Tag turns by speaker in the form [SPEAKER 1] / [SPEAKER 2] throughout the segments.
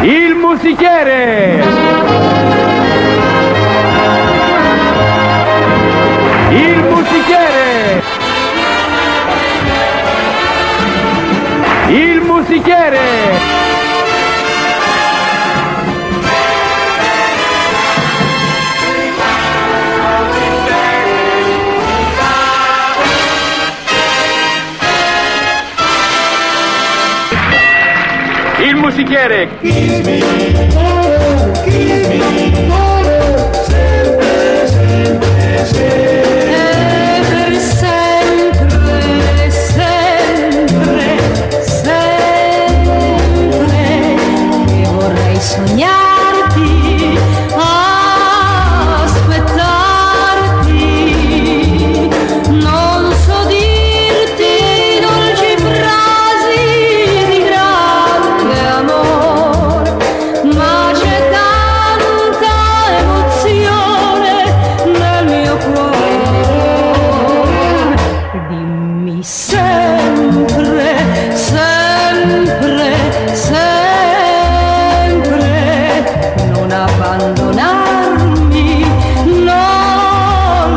[SPEAKER 1] Il musichiere! Il musichiere! Il musichiere! Il musichiere!
[SPEAKER 2] Sognarti, aspettarti, non so dirti dolci frasi di grande amor, ma c'è tanta emozione nel mio cuore. Dimmi sempre, sempre, sempre, abbandonarmi, non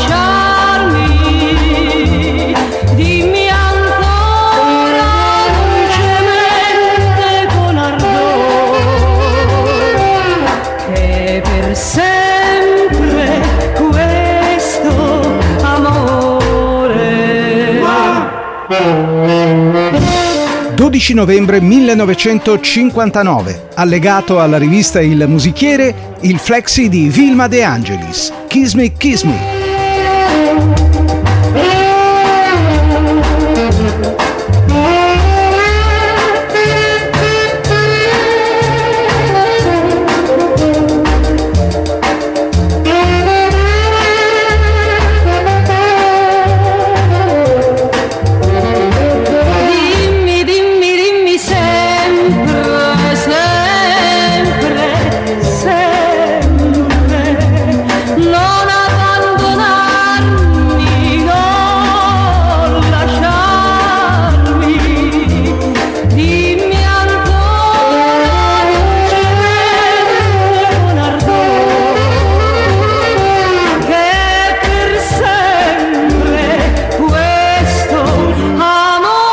[SPEAKER 2] lasciarmi, dimmi ancora dolcemente con ardore che per sempre questo amore.
[SPEAKER 3] 12 novembre 1959, allegato alla rivista Il Musichiere, il flexi di Vilma De Angelis, Kiss Me, Kiss Me.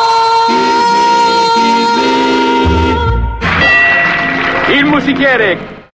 [SPEAKER 1] Il musichiere!